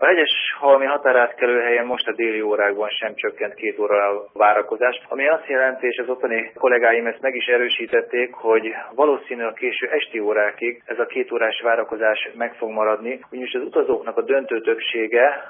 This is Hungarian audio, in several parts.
A Hegyeshalmi határátkelőhelyen most a déli órákban sem csökkent 2 óra a várakozás, ami azt jelenti, és az ottani kollégáim ezt meg is erősítették, hogy valószínűleg a késő esti órákig ez a 2 órás várakozás meg fog maradni, ugyanis az utazóknak a döntő többsége,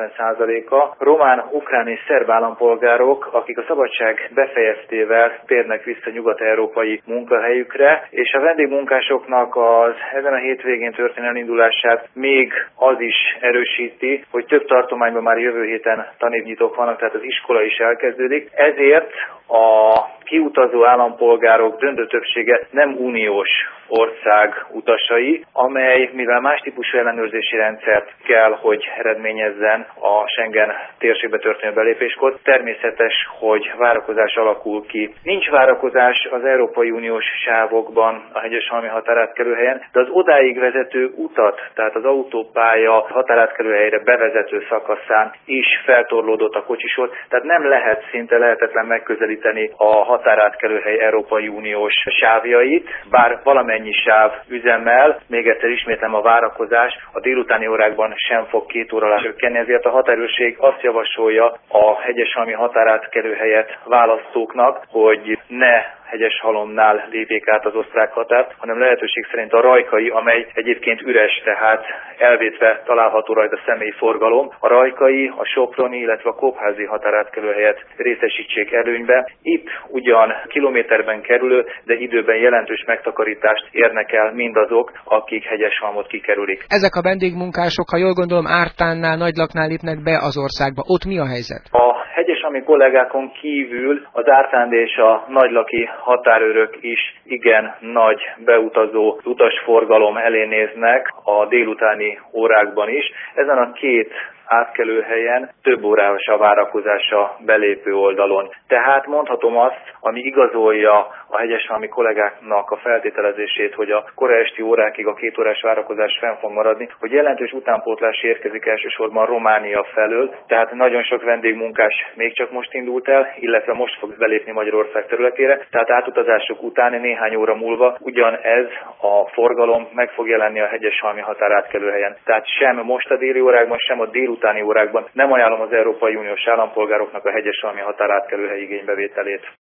90%-a román, ukrán és szerb állampolgárok, akik a szabadság befejeztével térnek vissza nyugat-európai munkahelyükre, és a vendégmunkásoknak az ezen a hétvégén történő elindulását még az is erősíti, hogy több tartományban már jövő héten tanévnyitók vannak, tehát az iskola is elkezdődik. Ezért a kiutazó állampolgárok döntő többsége nem uniós ország utasai, amely, mivel más típusú ellenőrzési rendszert kell, hogy eredményezzen a Schengen térségbe történő belépéskor, természetes, hogy várakozás alakul ki. Nincs várakozás az Európai Uniós sávokban a Hegyeshalmi határátkelőhelyen, de az odáig vezető utat, tehát az autópálya határátkelőhelyre bevezető szakaszán is feltorlódott a kocsisor, tehát nem lehet, szinte lehetetlen megközelíteni a határátkelőhely Európai Uniós sávjait, bár valamennyi sáv üzemmel, még egyszer ismétlem, a várakozás a délutáni órákban sem fog 2 óra csökkenni, ezért a határőrség azt javasolja a Hegyeshalmi határátkelőhelyet választóknak, hogy ne Hegyeshalomnál lépjék át az osztrák határt, hanem lehetőség szerint a Rajkai, amely egyébként üres, tehát elvétve található rajta személyforgalom, a Rajkai, a Soproni, illetve a Kopházi határátkelőhelyet részesítsék előnybe. Itt ugyan kilométerben kerülő, de időben jelentős megtakarítást érnek el mindazok, akik Hegyeshalmot kikerülik. Ezek a vendégmunkások, ha jól gondolom, Ártánnál, Nagylaknál lépnek be az országba. Ott mi a helyzet? A hegyeshalmi kollégákon kívül az ártándi és a nagylaki határőrök is igen nagy beutazó utasforgalom elé néznek a délutáni órákban is. Ezen a 2 átkelőhelyen több órás a várakozás a belépő oldalon. Tehát mondhatom azt, ami igazolja a hegyeshalmi kollégáknak a feltételezését, hogy a kora esti órákig a 2 órás várakozás fenn fog maradni, hogy jelentős utánpótlás érkezik elsősorban Románia felől, tehát nagyon sok vendégmunkás még csak most indult el, illetve most fog belépni Magyarország területére, tehát átutazások után néhány óra múlva ugyanez a forgalom meg fog jelenni a hegyeshalmi határátkelőhelyen. Tehát sem most a déli órákban, sem a délutáni órákban nem ajánlom az Európai Uniós állampolgároknak a hegyeshalmi határátkelőhely igénybevételét.